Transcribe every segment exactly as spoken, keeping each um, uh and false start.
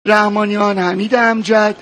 رحمانیان، حمید امجد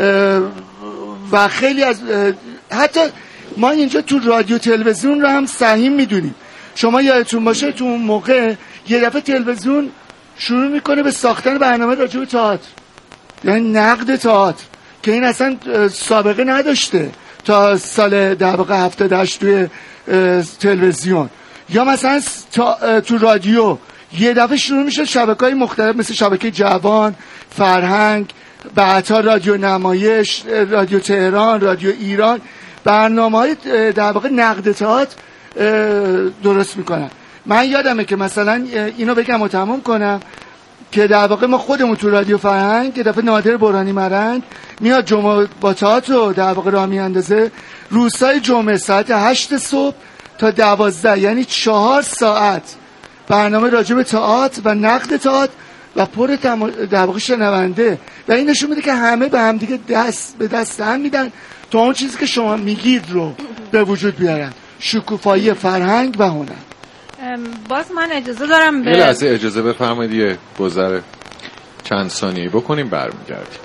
و خیلی از، حتی ما اینجا تو رادیو تلویزیون رو هم سهیم میدونیم. شما یادتون باشه تو اون موقع یه دفعه تلویزیون شروع میکنه به ساختن برنامه راجع به تئاتر، یعنی نقد تئاتر، که این اصلا سابقه نداشته تا سال در واقع هفتاد و هشت توی تلویزیون. یا مثلا تو رادیو یه دفعه شروع میشه شبکه‌های مختلف مثل شبکه جوان، فرهنگ، بعدها رادیو نمایش، رادیو تهران، رادیو ایران، برنامه‌های در واقع نقد تئاتر درست میکنن. من یادمه که مثلا اینو بگم و تموم کنم که در واقع ما خودمون تو رادیو فرهنگ یه دفعه نادر برانی مرند میاد جمعه با تئاتر رو در واقع راه میاندازه، روزهای جمعه ساعت هشت صبح تا دوازده، یعنی چهار ساعت برنامه راجع به تئاتر و نقد تئاتر و پر در واقع شنونده. و این نشون میده که همه به هم دیگه دست به دست هم میدن تا اون چیزی که شما میگید رو به وجود بیارن، شکوفایی فرهنگ و هنر. باز من اجازه دارم به یه لحظه اجازه بفرمایید یه گذر چند ثانیه بکنیم برمیگردیم.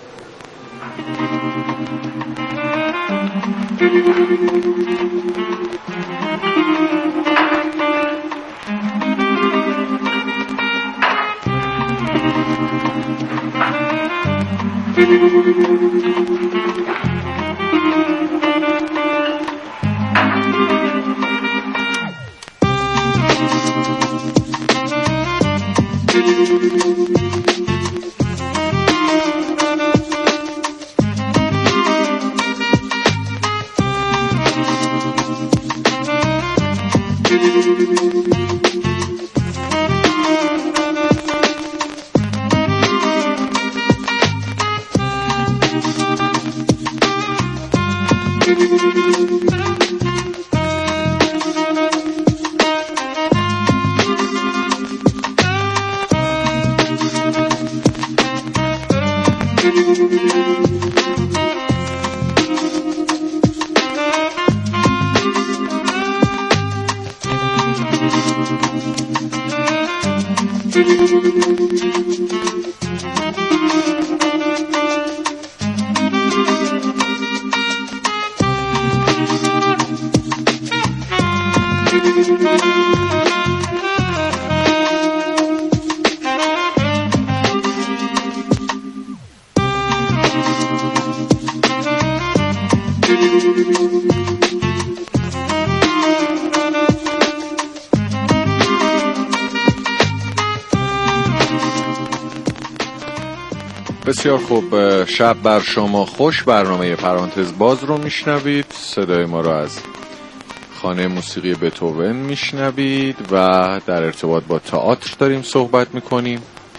بسیار خوب، شب بر شما خوش. برنامه پرانتز باز رو میشنوید. صدای ما رو از خانه موسیقی بتهوون میشنوید و در ارتباط با تئاتر داریم صحبت میکنیم.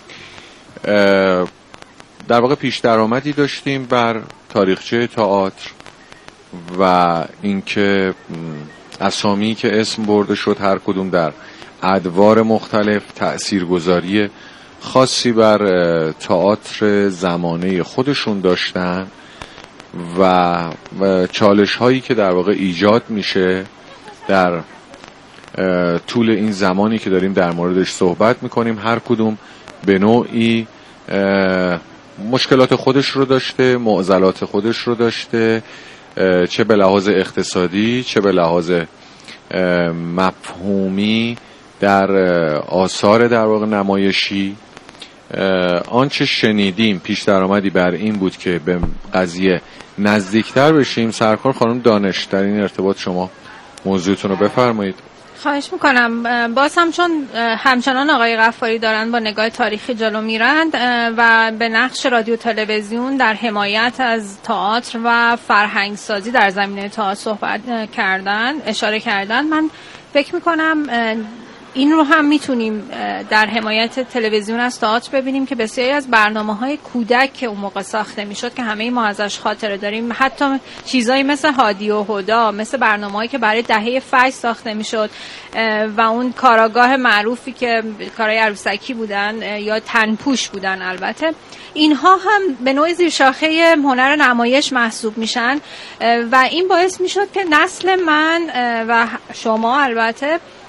در واقع پیش درآمدی داشتیم بر تاریخچه تئاتر و اینکه اسامی که اسم برده شد هر کدوم در ادوار مختلف تأثیرگذاری خاصی بر تئاتر زمانه خودشون داشتن و چالش هایی که در واقع ایجاد میشه در طول این زمانی که داریم در موردش صحبت میکنیم هر کدوم به نوعی مشکلات خودش رو داشته، معضلات خودش رو داشته، چه به لحاظ اقتصادی چه به لحاظ مفهومی در آثار در واقع نمایشی. آنچه شنیدیم پیش درآمدی بر این بود که به قضیه نزدیکتر بشیم. سرکار خانم دانش در این ارتباط شما موضوعتون رو بفرمایید. خواهش میکنم. باز هم چون همچنان آقای غفاری دارن با نگاه تاریخی جلو میرند و به نقش رادیو تلویزیون در حمایت از تئاتر و فرهنگ سازی در زمینه تئاتر صحبت کردن، اشاره کردن، من فکر میکنم این رو هم میتونیم در حمایت تلویزیون از تئاتر ببینیم که بسیاری از برنامه‌های کودک که اون موقع ساخته میشد که همه ما ازش خاطره داریم، حتی چیزایی مثل هادی و هدا، مثل برنامه‌هایی که برای دهه فجر ساخته میشد و اون کاراگاه معروفی که کارای عروسکی بودن یا تنپوش بودن، البته اینها هم به نوعی زیر شاخه هنر نمایش محسوب میشن و این باعث میشد که نسل من و شما البته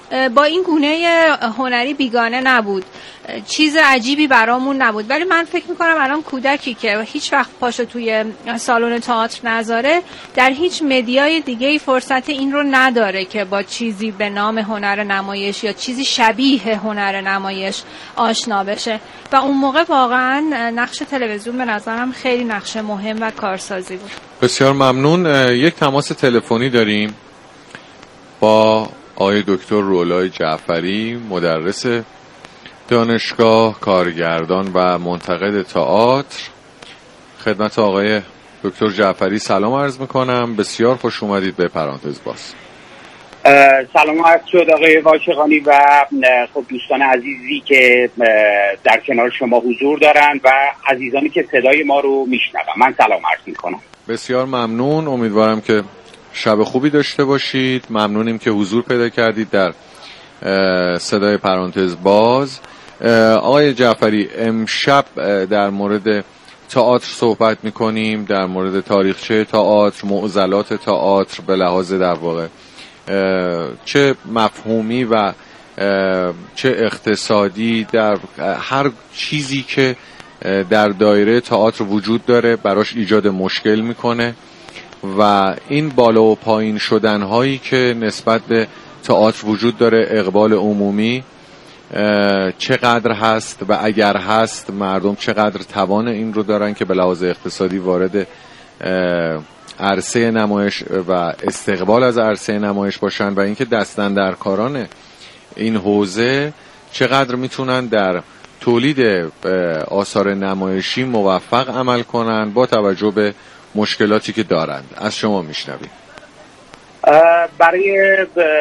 با این گونه هنری بیگانه نبود، چیز عجیبی برامون نبود. ولی من فکر میکنم الان کودکی که هیچ وقت پاشو توی سالن تئاتر نذاره در هیچ مدیای دیگه فرصت این رو نداره که با چیزی به نام هنر نمایش یا چیزی شبیه هنر نمایش آشنا بشه و اون موقع واقعا نقش تلویزیون به نظرم خیلی نقش مهم و کارسازی بود. بسیار ممنون. یک تماس تلفنی داریم با آقای دکتر رولای جعفری، مدرس دانشگاه، کارگردان و منتقد تئاتر. خدمت آقای دکتر جعفری سلام عرض میکنم. بسیار خوش اومدید به پرانتز باز. سلام عرض شد آقای واچقانی و خب دوستان عزیزی که در کنار شما حضور دارن و عزیزانی که صدای ما رو میشنون. من سلام عرض میکنم. بسیار ممنون. امیدوارم که شب خوبی داشته باشید. ممنونیم که حضور پیدا کردید در صدای پرانتز باز. آقای جعفری، امشب در مورد تئاتر صحبت میکنیم، در مورد تاریخچه تئاتر، معضلات تئاتر به لحاظ در واقع چه مفهومی و چه اقتصادی، در هر چیزی که در دایره تئاتر وجود داره براش ایجاد مشکل میکنه و این بالا و پایین شدن هایی که نسبت به تئاتر وجود داره، اقبال عمومی چقدر هست و اگر هست مردم چقدر توان این رو دارن که به لحاظ اقتصادی وارد عرصه نمایش و استقبال از عرصه نمایش باشن و اینکه دستاندرکاران این حوزه چقدر میتونن در تولید آثار نمایشی موفق عمل کنن با توجه به مشکلاتی که دارند. از شما میشنویم. برای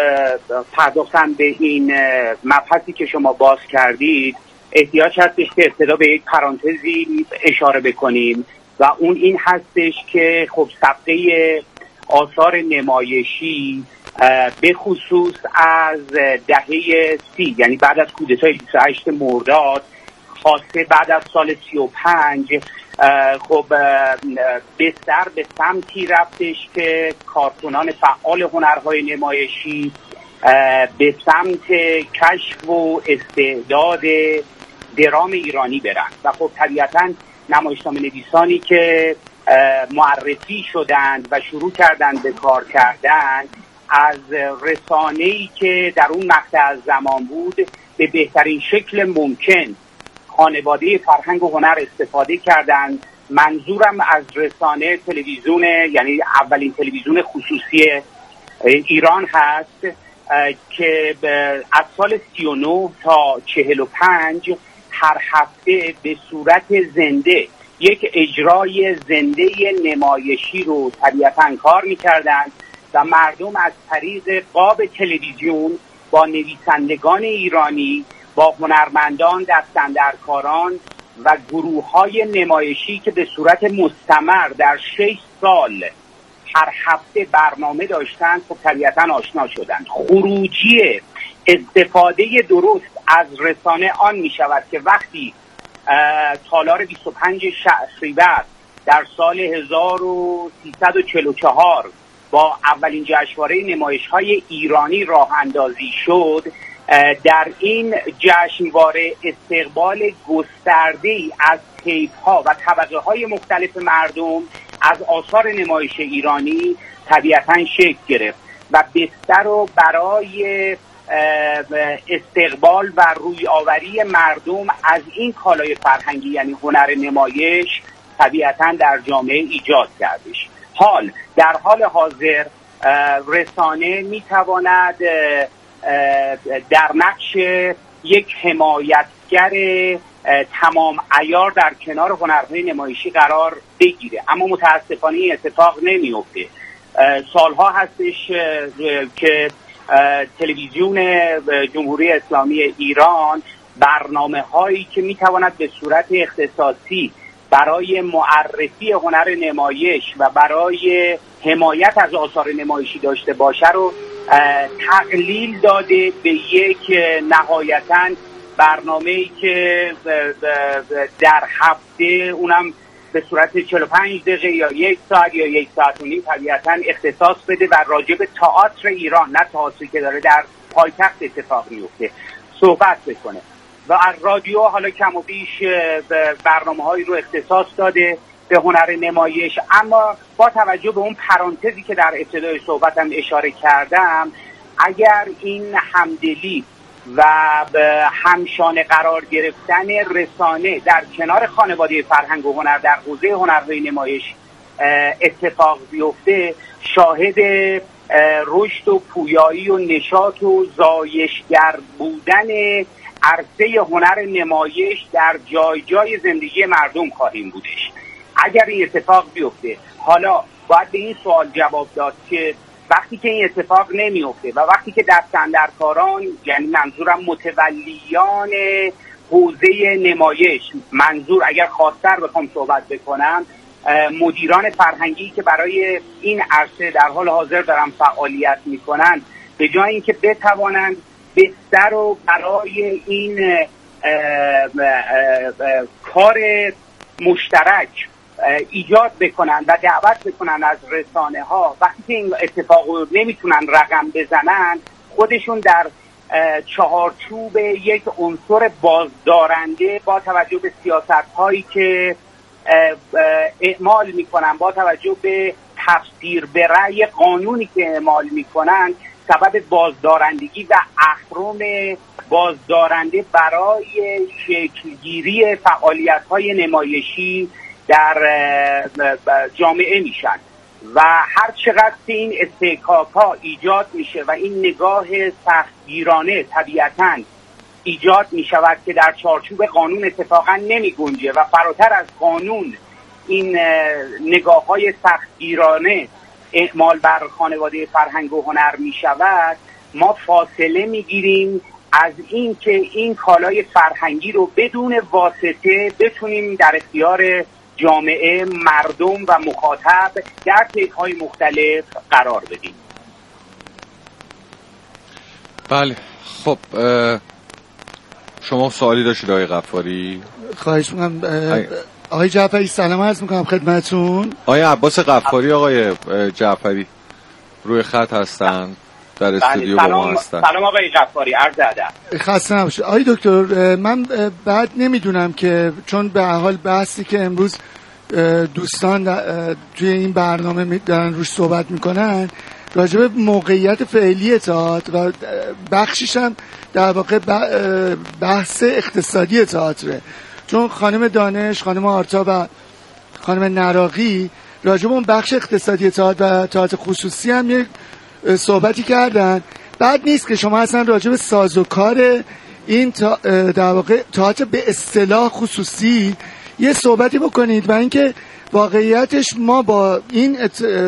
پرداختن به این مبحثی که شما باز کردید احتیاج هستش که ابتدا به یک پرانتزی اشاره بکنیم و اون این هستش که خب صفحه آثار نمایشی به خصوص از دهه سی، یعنی بعد از کودتای بیست و هشت مرداد، خاصه بعد از سال سی و پنج، خب بستر به سمتی رفتش که کارکنان فعال هنرهای نمایشی به سمت کشف و استعداد درام ایرانی برن و خب طبیعتاً نمایشنامه نویسانی که معرفی شدند و شروع کردند به کار کردن از رسانه‌ای که در اون مقطع از زمان بود به بهترین شکل ممکن خانواده فرهنگ و هنر استفاده کردند. منظورم از رسانه تلویزیون، یعنی اولین تلویزیون خصوصی ایران هست که از سال سی و نه تا چهل و پنج هر هفته به صورت زنده یک اجرای زنده نمایشی رو طبیعتاً کار می‌کردند و مردم از طریق قاب تلویزیون با نویسندگان ایرانی، با هنرمندان، دستاندرکاران و گروه‌های نمایشی که به صورت مستمر در شش سال هر هفته برنامه داشتند خب طبیعتاً آشنا شدند. خروجی استفاده درست از رسانه آن می شود که وقتی تالار بیست و پنج شهریور در سال هزار و سیصد و چهل و چهار با اولین جشنواره نمایش‌های ایرانی راه اندازی شد، در این جشنواره استقبال گسترده‌ای از طیف‌ها و طبقه‌های مختلف مردم از آثار نمایش ایرانی طبیعتاً شکل گرفت و بستر رو برای استقبال و روی آوری مردم از این کالای فرهنگی یعنی هنر نمایش طبیعتاً در جامعه ایجاد کردش. حال در حال حاضر رسانه میتواند در نقش یک حمایتگر تمام عیار در کنار هنرهای نمایشی قرار بگیره، اما متاسفانه این اتفاق نمیفته. سالها هستش که تلویزیون جمهوری اسلامی ایران برنامه هایی که میتواند به صورت اختصاصی برای معرفی هنر نمایش و برای حمایت از آثار نمایشی داشته باشه رو تقلیل داده به یک نهایتاً برنامه‌ای که در هفته اونم به صورت چهل و پنج دقیقه یا یک ساعت یا یک ساعت و نیم طبیعتاً اختصاص بده و راجع به تئاتر ایران، نه تئاتری که داره در پایتخت اتفاق میفته، صحبت بکنه. و از رادیو حالا کم و بیش برنامه‌هایی رو اختصاص داده به هنر نمایش، اما با توجه به اون پرانتزی که در ابتدای صحبتم اشاره کردم، اگر این همدلی و همشانه قرار گرفتن رسانه در کنار خانواده فرهنگ و هنر در حوزه هنرهای نمایش اتفاق بیفته، شاهد رشد و پویایی و نشاط و زایشگر بودن عرصه هنر نمایش در جای جای زندگی مردم خواهیم بودش. اگر این اتفاق بیفته، حالا باید به این سوال جواب داد که وقتی که این اتفاق نمیفته و وقتی که دستاندرکاران، یعنی منظورم متولیان حوزه نمایش، منظور اگر خاص‌تر بخوام صحبت بکنم مدیران فرهنگی که برای این عرصه در حال حاضر دارن فعالیت میکنن، به جای اینکه بتوانند بستر رو برای این اه اه اه کار مشترک ایجاد بکنن و دعوت بکنن از رسانه ها، وقتی که این اتفاق رو نمیتونن رقم بزنن، خودشون در چهارچوب یک عنصر بازدارنده با توجه به سیاست هایی که اعمال میکنن، با توجه به تفسیر به رأی قانونی که اعمال میکنن، سبب بازدارندگی و اهرم بازدارنده برای شکلگیری فعالیت های نمایشی در جامعه میشن. و هر چقدر این استحقاق ها ایجاد میشه و این نگاه سختگیرانه طبیعتاً ایجاد میشود که در چارچوب قانون اتفاقا نمی گنجه و فراتر از قانون این نگاه های سختگیرانه اعمال بر خانواده فرهنگ و هنر می شود، ما فاصله می گیریم از این که این کالای فرهنگی رو بدون واسطه بتونیم در اختیار جامعه، مردم و مخاطب در طیف‌های مختلف قرار بدیم. بله، خب شما سوالی داشتید آقای غفاری؟ خواهش میکنم. آقای جعفری سلام عرض میکنم خدمتتون. آقای عباس غفاری، آقای جعفری روی خط هستن، در استودیو با ما هستن. سلام آقای غفاری، عرض ادب. خسته نباشید. آقای دکتر، من بعد نمیدونم که چون به حال بحثی که امروز دوستان توی این برنامه دارن روش صحبت میکنن راجع به موقعیت فعلی تئاتر و بخشیش هم در واقع بحث اقتصادی تئاتره، چون خانم دانش، خانم آرتا و خانم نراقی راجع به اون بخش اقتصادی تئاتر و تئاتر خصوصی هم یک صحبتی کردن. بعد نیست که شما اصلا راجع به سازوکار این در واقع تئاتر به اصطلاح خصوصی یه صحبتی بکنید و اینکه واقعیتش ما با این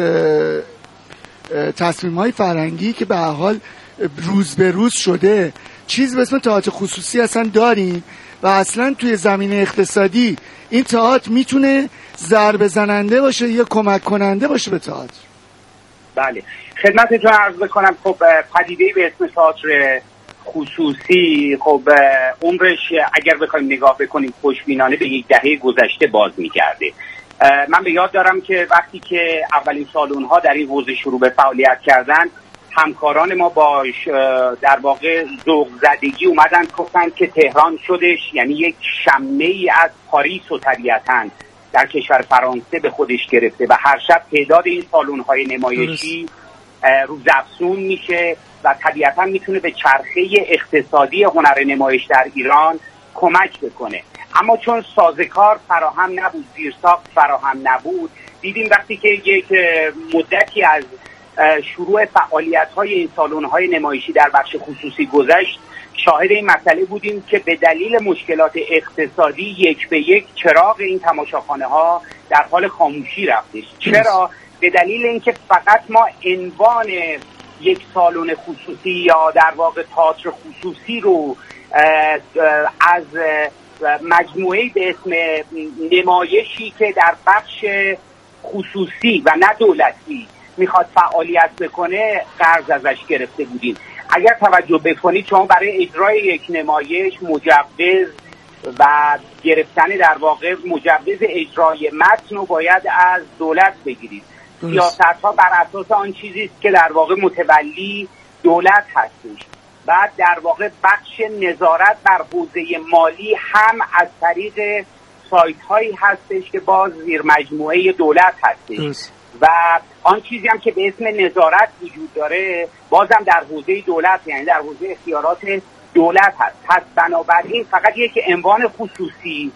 تصمیم‌های فرهنگی که به هر حال روز به روز شده چیز به اسم تئاتر خصوصی اصلا داریم و اصلا توی زمینه اقتصادی این تئاتر میتونه ضربه زننده باشه یا کمک کننده باشه به تئاتر. بله، خدمتتون عرض بکنم خب پدیده‌ای به اسم تئاتر خصوصی خب عمرش اگر بخوایم نگاه بکنیم خوشبینانه به یک دهه گذشته باز می‌گرده. من به یاد دارم که وقتی که اولین سالن‌ها در این حوزه شروع به فعالیت کردن، همکاران ما با در واقع ذوق زدگی اومدن گفتن که تهران شدش یعنی یک شمعه‌ای از پاریس و طبیعتاً در کشور فرانسه به خودش گرفته و هر شب تعداد این سالن‌های نمایشی روزافزون میشه و طبیعتاً میتونه به چرخه اقتصادی هنر نمایش در ایران کمک بکنه. اما چون سازوکار فراهم نبود، زیرساخت فراهم نبود، دیدیم وقتی که یک مدتی از شروع فعالیت‌های این سالن‌های نمایشی در بخش خصوصی گذشت، شاهد این مسئله بودیم که به دلیل مشکلات اقتصادی یک به یک چراغ این تماشاخانه‌ها در حال خاموشی رفتش. چرا؟ به دلیل اینکه فقط ما عنوان یک سالن خصوصی یا در واقع تئاتر خصوصی رو از مجموعه به اسم نمایشی که در بخش خصوصی و نه دولتی میخواد فعالیت بکنه قرض ازش گرفته بودیم. اگر توجه بکنید شما برای اجرای یک نمایش مجوز، و گرفتن در واقع مجوز اجرای متن رو باید از دولت بگیرید. سیاست ها بر اساس آن چیزی است که در واقع متولی دولت هستش. بعد در واقع بخش نظارت بر حوزه مالی هم از طریق سایت هایی هستش که باز زیر مجموعه دولت هستش دوست. و آن چیزی هم که به اسم نظارت وجود داره بازم در حوزه دولت، یعنی در حوزه اختیارات دولت هست. پس بنابراین فقط یک عنوان خصوصی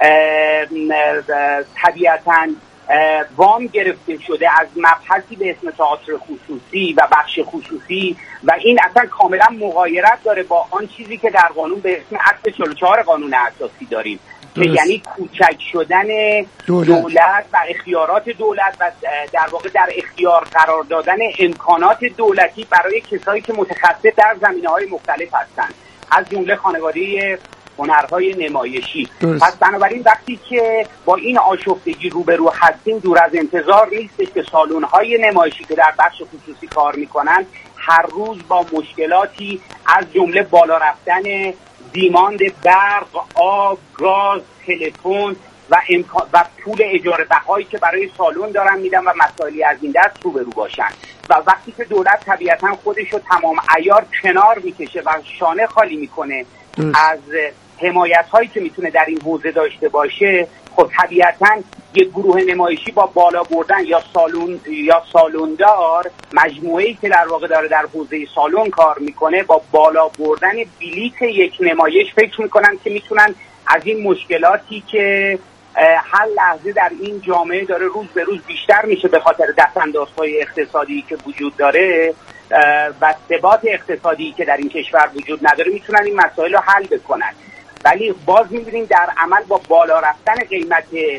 طبیعتاً وام گرفته شده از مبحثی به اسم تئاتر خصوصی و بخش خصوصی و این اصلا کاملا مغایرت داره با آن چیزی که در قانون به اسم اصل چهل و چهار قانون اساسی داریم که یعنی کوچک شدن دولت. دولت و اختیارات دولت و در واقع در اختیار قرار دادن امکانات دولتی برای کسایی که متخصص در زمینه‌های مختلف هستند، از جمله خانواده هنرهای نمایشی. درست. پس بنابراین وقتی که با این آشفتگی روبرو هستیم دور از انتظار نیستش که سالن‌های نمایشی که در بخش خصوصی کار میکنن هر روز با مشکلاتی از جمله بالا رفتن دیماند برق، آب، گاز، تلفن و امکان و پول اجاره بهایی که برای سالن دارن میدن و مسائلی از این دست روبرو باشن. و وقتی که دولت طبیعتا خودش رو تمام عیار کنار میکشه و شانه خالی میکنه از حمایت هایی که میتونه در این حوزه داشته باشه، خب طبیعتا یک گروه نمایشی با بالا بردن یا سالون یا سالوندار، مجموعه‌ای که در واقع داره در حوزه سالن کار میکنه، با بالا بردن بلیت یک نمایش فکر میکنن که میتونن از این مشکلاتی که هر لحظه در این جامعه داره روز به روز بیشتر میشه به خاطر دستاندازهای اقتصادی که وجود داره و ثبات اقتصادی که در این کشور وجود نداره، میتونن این مسائل رو حل بکنن. ولی باز می‌بینیم در عمل با بالا رفتن قیمت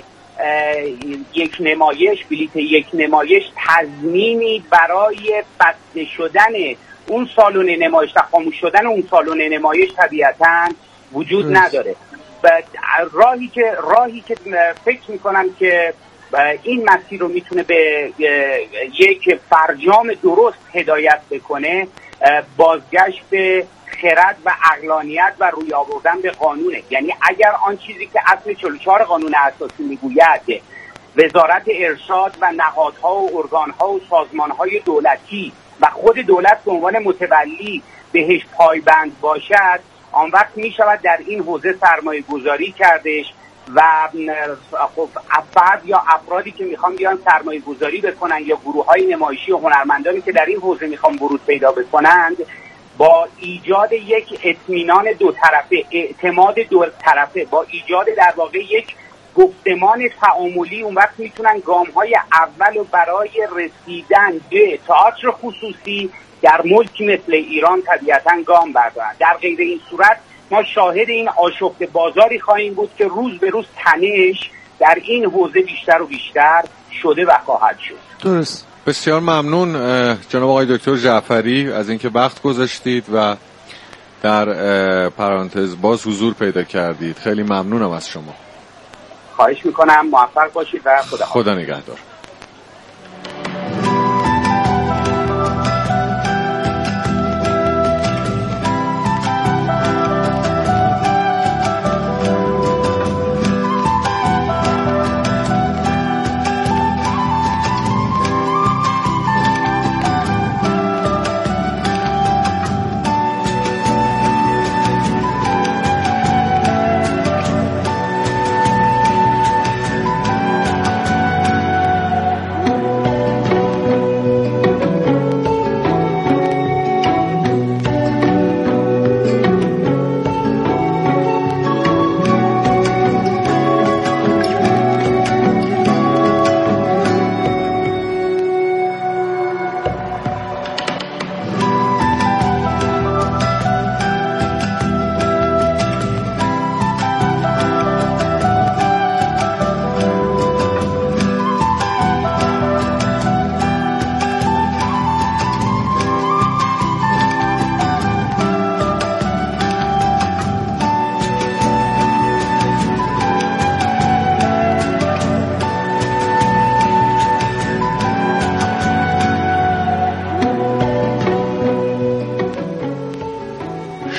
یک نمایش، بلیت یک نمایش، تضمینی برای بسته شدن اون سالن نمایش و خاموش شدن اون سالن نمایش طبیعتاً وجود نداره. و راهی که راهی که فکر می‌کنم که این مسیر رو میتونه به یک فرجام درست هدایت بکنه، بازگشت به خرد و عقلانیت و روی آوردن به قانونه. یعنی اگر آن چیزی که اصل چهل و چهار قانون اساسی میگوید وزارت ارشاد و نهادها و ارگانها و سازمانهای دولتی و خود دولت به عنوان متولی بهش پایبند باشد، آن وقت می شود در این حوزه سرمایه گذاری کردش و خب افراد یا افرادی که میخوان بیان سرمایه گذاری بکنن یا گروه های نمایشی و هنرمندانی که در این حوزه میخوان ورود پیدا بکنند، با ایجاد یک اطمینان دو طرفه، اعتماد دو طرفه، با ایجاد در واقع یک گفتمان تعاملی، اون وقت میتونن گام های اول برای رسیدن به تئاتر خصوصی در ملکی مثل ایران طبیعتاً گام بردارن. در غیر این صورت ما شاهد این آشفت بازاری خواهیم بود که روز به روز تنش در این حوزه بیشتر و بیشتر شده و خواهد شد. درست. بسیار ممنون جناب آقای دکتر جعفری از اینکه وقت گذاشتید و در پرانتز باز حضور پیدا کردید. خیلی ممنونم از شما. خواهش میکنم، موفق باشید و خدا خدا نگهدار.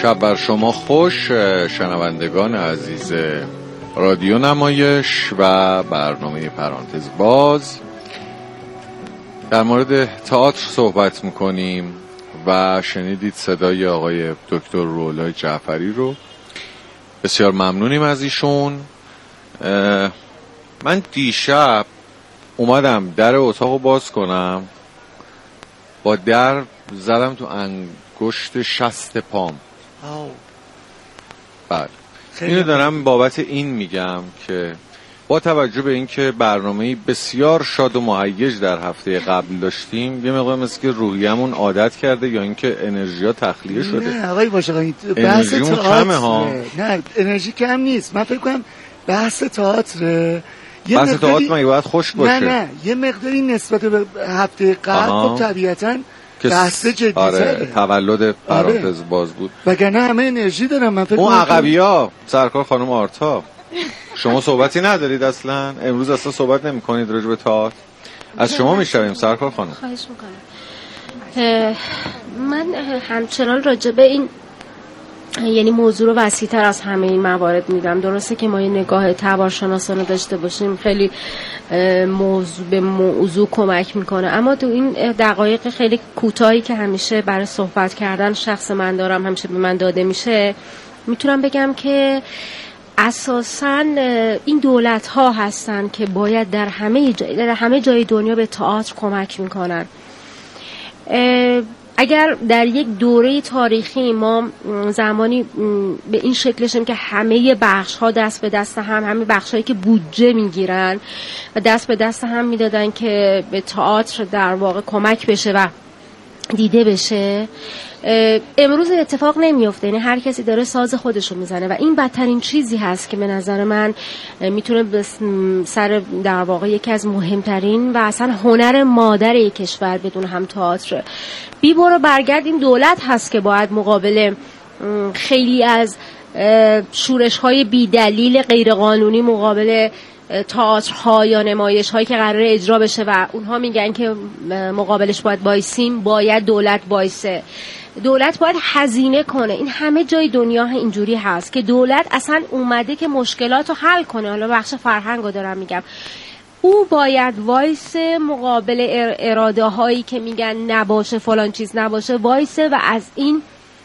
شب بر شما خوش شنوندگان عزیز رادیو نمایش و برنامه پرانتز باز. در مورد تئاتر صحبت میکنیم و شنیدید صدای آقای دکتر رولای جعفری رو. بسیار ممنونیم از ایشون. من دیشب اومدم در اتاقو باز کنم، با در زدم تو انگشت شست پام. بله، اینو دارم بابت این میگم که با توجه به اینکه برنامه‌ای بسیار شاد و مهیج در هفته قبل داشتیم، یه مقدار مثل که روحیه‌مون عادت کرده یا اینکه انرژی‌ها تخلیه شده. نه آقای باشقانی، بحث کمه ها. نه انرژی کم نیست. من فکر کنم بحث تئاتر بحث تئاتر مگه باید خوش باشه؟ نه نه یه مقداری نسبت به هفته قبل خب طبیعتاً بحث جدی‌تره. آره، تولد پرانتز باز بود. وگرنه همه انرژی دارم. من فکر اون عقبی‌ها سرکار خانم آرتا، شما صحبتی ندارید اصلا؟ امروز اصلا صحبت نمی کنید راجع به تئاتر؟ از شما میشویم سرکار خانم. خواهش میکنم. من همچنان راجع به این یعنی موضوع رو وسیع‌تر از همه این موارد میدم. درسته که ما یه نگاه تبارشناسانه داشته باشیم، خیلی موضوع به موضوع کمک میکنه، اما تو این دقایق خیلی کوتاهی که همیشه برای صحبت کردن شخص من دارم، همیشه به من داده میشه، میتونم بگم که اساساً این دولت ها هستن که باید در همه جای در همه جای دنیا به تئاتر کمک میکنن. اگر در یک دوره تاریخی ما زمانی به این شکلشیم که همه بخش ها دست به دست هم، همه بخش هایی که بودجه میگیرن و دست به دست هم میدادن که به تئاتر در واقع کمک بشه و دیده بشه، امروز اتفاق نمیفته. یعنی هر کسی داره ساز خودشو میزنه و این بدترین چیزی هست که به نظر من میتونه به سر در واقع یکی از مهمترین و اصلا هنر مادر یک کشور بدون هم تئاتر بی برو برگرد این دولت هست که باید مقابل خیلی از شورش های بی دلیل غیر قانونی مقابل تئاترها یا نمایش هایی که قراره اجرا بشه و اونها میگن که مقابلش باید بایسیم، باید دولت بایسه، دولت باید هزینه کنه. این همه جای دنیا اینجوری هست که دولت اصلا اومده که مشکلات رو حل کنه. حالا بخش فرهنگ رو دارم میگم، او باید وایسه مقابل اراده هایی که میگن نباشه فلان چیز نباشه، وایسه و از این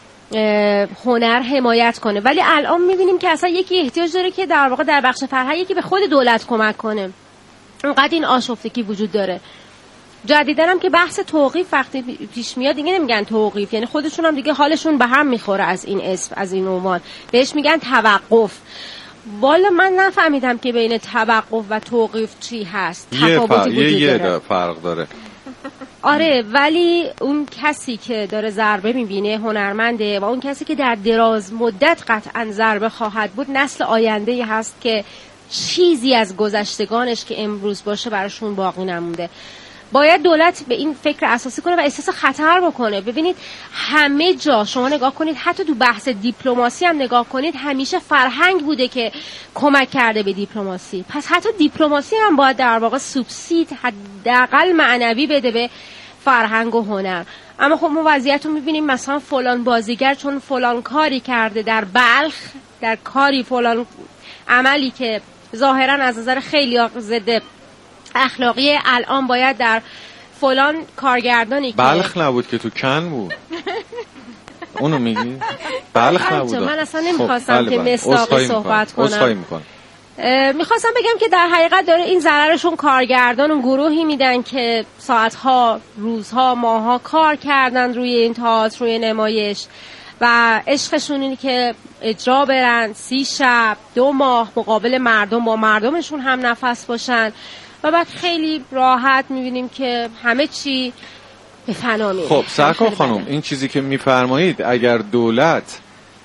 هنر حمایت کنه. ولی الان میبینیم که اصلا یکی احتیاج داره که در واقع در بخش فرهنگ یکی به خود دولت کمک کنه. اونقدر این آشفتگی وجود داره. جدیدن هم که بحث توقیف وقتی پیش میاد دیگه نمیگن توقیف، یعنی خودشون هم دیگه حالشون به هم میخوره از این اسم، از این عنوان، بهش میگن توقف. والا من نفهمیدم که بین توقف و توقیف چی هست، تفاوتی وجود یه داره. یه فرق داره. آره، ولی اون کسی که داره ضربه میبینه هنرمنده و اون کسی که در دراز مدت قطعا ضربه خواهد بود نسل آینده هست که چیزی از گذشتگانش که امروز باشه براشون باقی نمونده. باید دولت به این فکر اساسی کنه و احساس خطر بکنه. ببینید همه جا شما نگاه کنید، حتی تو بحث دیپلماسی هم نگاه کنید، همیشه فرهنگ بوده که کمک کرده به دیپلماسی. پس حتی دیپلماسی هم باید در واقع سوبسید حداقل معنوی بده به فرهنگ و هنر. اما خب ما وضعیت رو میبینیم مثلا فلان بازیگر چون فلان کاری کرده در بلخ، در کاری فلان عملی که ظاهرا از نظر خیلی ضد اخلاقی، الان باید در فلان کارگردانی که بلخ نبود که تو کن بود اونو میگی؟ بلخ نبود. من اصلا نمیخواستم که مصداقی صحبت کنم. میخواستم بگم که در حقیقت داره این ضررشون کارگردان و گروهی میدن که ساعتها، روزها، ماهها کار کردن روی این تئاتر، روی نمایش و عشقشون اینه که اجرا برن سی شب دو ماه مقابل مردم، با مردمشون هم نفس باشن و بعد خیلی راحت میبینیم که همه چی به فنا میره. خب سرکار خانم، این چیزی که میفرمایید اگر دولت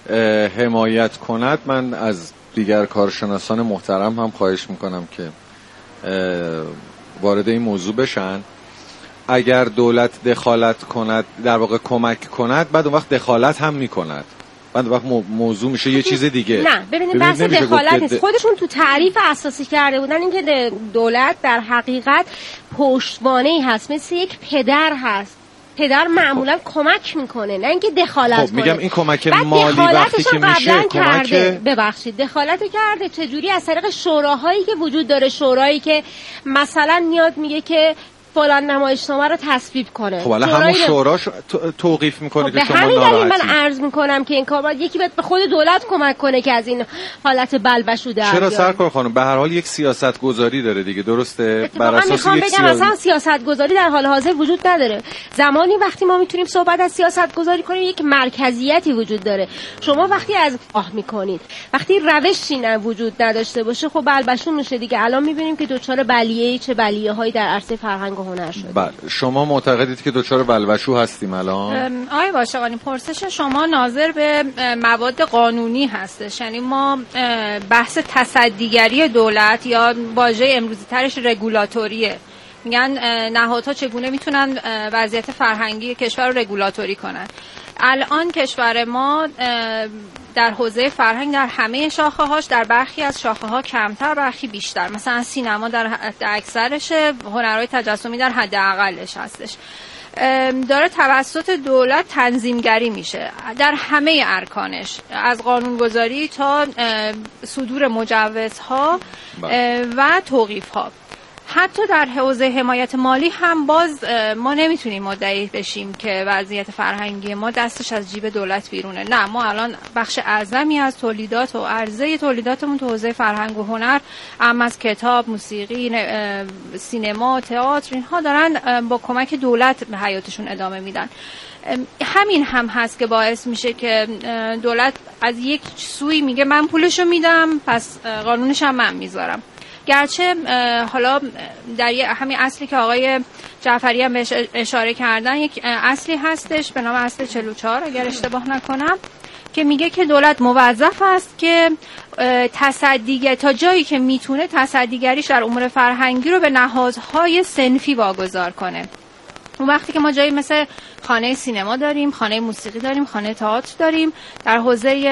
حمایت کند، من از دیگر کارشناسان محترم هم خواهش میکنم که وارد این موضوع بشن. اگر دولت دخالت کند، در واقع کمک کند، بعد اون وقت دخالت هم میکند، بعد وقت موضوع میشه یه چیز دیگه. نه ببینید بحث دخالت نیست. خودشون تو تعریف اساسی کرده بودن اینکه دولت در حقیقت پشتوانه‌ای هست، مثل یک پدر هست پدر معمولا کمک میکنه، نه اینکه دخالت خب کنه. میگم این کمک مالی وقتی که میشه کمک ببخشید دخالت کرده چجوری؟ از طریق شوراهایی که وجود داره، شورایی که مثلا میاد میگه که فلان نمایشنامه رو تصویب کنه. خب حالا همون شوراش توقیف میکنه خب که شما ناراحتی. به همین دلیل من عرض میکنم که این کار باید یکی به خود دولت کمک کنه که از این حالت بلبشو در چرا سرکار خانم؟ به هر حال یک سیاست گذاری داره دیگه، درسته؟ بر اساس میخوام بگم سیاست... اصلا سیاست گذاری در حال حاضر وجود نداره. زمانی وقتی ما میتونیم صحبت از سیاست گذاری کنیم یک مرکزیتی وجود داره. شما وقتی از آه میکنید، وقتی روشی نه وجود نداشته باشه، خب بلبشو میشه دیگه. الان میبینیم که دوچار بلیه چه بلیه هایی در عرصه فرهنگ هنر شده. بله، شما معتقدید که دوچار بلبشو هستیم الان؟ آقای واشقانی، پرسش شما ناظر به مواد قانونی هستش، یعنی ما بحث تصدیگری دولت یا واژه امروزی ترش رگولاتوریه. میگن نهادها چگونه میتونن وضعیت فرهنگی کشور رو رگولاتوری کنن. الان کشور ما در حوزه فرهنگ در همه شاخه هاش، در برخی از شاخه ها کمتر، برخی بیشتر، مثلا سینما در حد اکثرشه، هنرهای تجسمی در حد اقلش هستش، داره توسط دولت تنظیمگری میشه در همه ارکانش، از قانونگذاری تا صدور مجوزها و توقیف‌ها. حتی در حوزه حمایت مالی هم باز ما نمیتونیم مدعی بشیم که وضعیت فرهنگی ما دستش از جیب دولت بیرونه. نه، ما الان بخش اعظمی از تولیدات و عرضه تولیداتمون تو حوزه فرهنگ و هنر، اما از کتاب، موسیقی، سینما، تئاتر، اینها دارن با کمک دولت به حیاتشون ادامه میدن. همین هم هست که باعث میشه که دولت از یک سوی میگه من پولشو میدم، پس قانونش هم من میذارم. گرچه حالا در همین اصلی که آقای جعفری هم بهش اشاره کردن، یک اصلی هستش به نام اصل چهل و چهار اگر اشتباه نکنم، که میگه که دولت موظف است که تصدیگری تا جایی که میتونه تصدیگریش در امور فرهنگی رو به نهادهای صنفی واگذار کنه. اون وقتی که ما جایی مثل خانه سینما داریم، خانه موسیقی داریم، خانه تئاتر داریم، در حوزه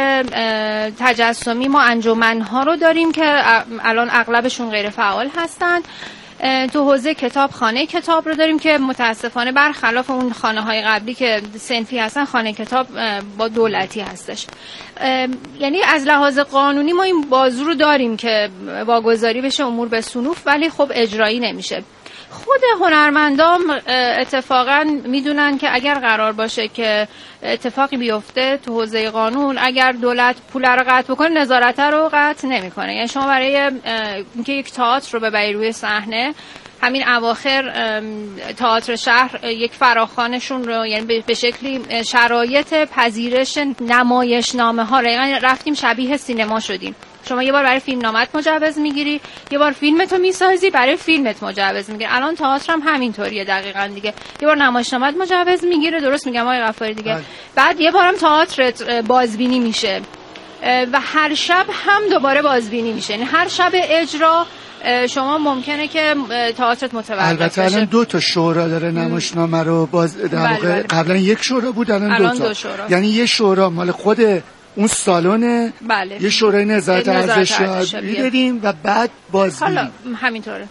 تجسمی ما انجمن‌ها رو داریم که الان اغلبشون غیر فعال هستن. تو حوزه کتاب خانه کتاب رو داریم که متاسفانه برخلاف اون خانه‌های قبلی که صنفی هستن، خانه کتاب با دولتی هستش. یعنی از لحاظ قانونی ما این بازو رو داریم که واگذاری بشه امور به صنوف، ولی خب اجرایی نمیشه. خود هنرمندان اتفاقا میدونن که اگر قرار باشه که اتفاقی بیفته تو حوزه قانون، اگر دولت پول رو قطع بکنه، نظارت رو قطع نمیکنه. یعنی شما برای اینکه یک تئاتر رو ببری روی صحنه، همین اواخر تئاتر شهر یک فراخوانشون رو، یعنی به شکلی شرایط پذیرش نمایشنامه ها رو، یعنی رفتیم شبیه سینما شدیم. شما یه بار برای فیلم نامت مجوز میگیری، یه بار فیلمتو میسازی، برای فیلمت مجوز میگیری. الان تئاتر هم همینطوریه دقیقاً دیگه. یه بار نمایشنامت مجوز میگیره، درست میگم آقای غفاری دیگه. بله. بعد یه بارم تئاترت بازبینی میشه و هر شب هم دوباره بازبینی میشه. یعنی هر شب اجرا شما ممکنه که تئاترت متوقف بشه. البته الان دو تا شورا داره نمایشنامه رو باز در واقع. بله بله. قبلا یک شورا بود، الان, الان دو تا. دو یعنی یه شورا مال خود اون سالونه، بله. یه شورای نظارت ارزشیابی داریم و بعد بازبینی. حالا همینطوره.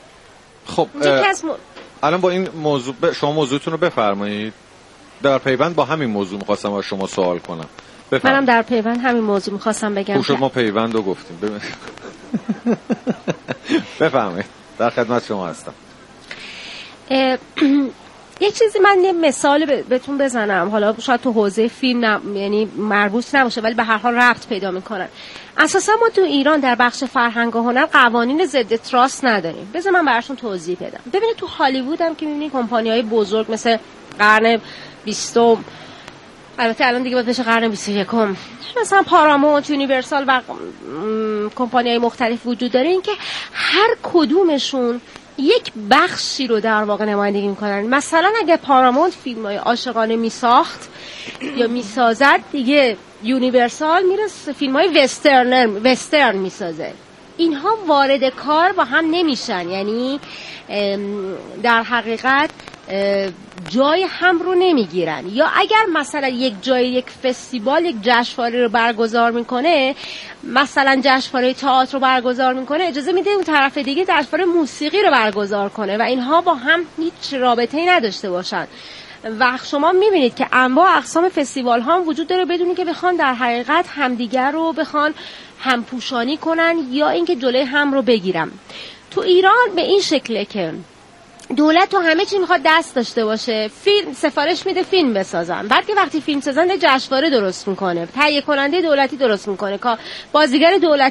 خب الان با این موضوع ب... شما موضوعتون رو بفرمایید. در پیوند با همین موضوع می‌خواستم از شما سوال کنم. بفرمایید. منم در پیوند همین موضوع می‌خواستم بگم. خوب شد ما پیوند رو گفتیم. بفرمایید. در خدمت شما هستم. یه چیزی من یه مثال بهتون بزنم، حالا شاید تو حوزه فیلم نم... یعنی مربوط نباشه ولی به هر حال ربط پیدا میکنن. اساسا ما تو ایران در بخش فرهنگ و هنر قوانین ضد تراست نداریم. بذار من براتون توضیح بدم. ببینید تو هالیوود هم که میبینید کمپانی‌های بزرگ مثل قرن بیستم، البته الان دیگه باید بشه قرن بیست و یکم، مثلا پارامونت، یونیورسال و کمپانی‌های مختلف وجود داره، این که هر کدومشون یک بخشی رو در واقع نمایندگی میکنن. مثلا اگه پارامونت فیلم‌های عاشقانه میساخت یا میسازد، دیگه یونیورسال میره فیلم‌های وسترن وسترن میسازه. اینها وارد کار با هم نمیشن، یعنی در حقیقت جای هم رو نمیگیرن. یا اگر مثلا یک جای یک فستیوال یک جشنواره رو برگزار میکنه، مثلا جشنواره تئاتر رو برگزار میکنه، اجازه میده اون طرف دیگه جشنواره موسیقی رو برگزار کنه و اینها با هم هیچ رابطه‌ای نداشته باشن. و شما میبینید که انواع اقسام فستیوال ها هم وجود داره بدونی که بخوان در حقیقت همدیگر رو بخوان همپوشانی کنن یا اینکه جلوی هم رو بگیرن. تو ایران به این شکله که دولت تو همه چی میخواد دست داشته باشه، فیلم سفارش میده فیلم بسازن، بعد که وقتی فیلم سازن جشنواره درست میکنه، تهیه کننده دولتی درست میکنه، بازیگر دولتی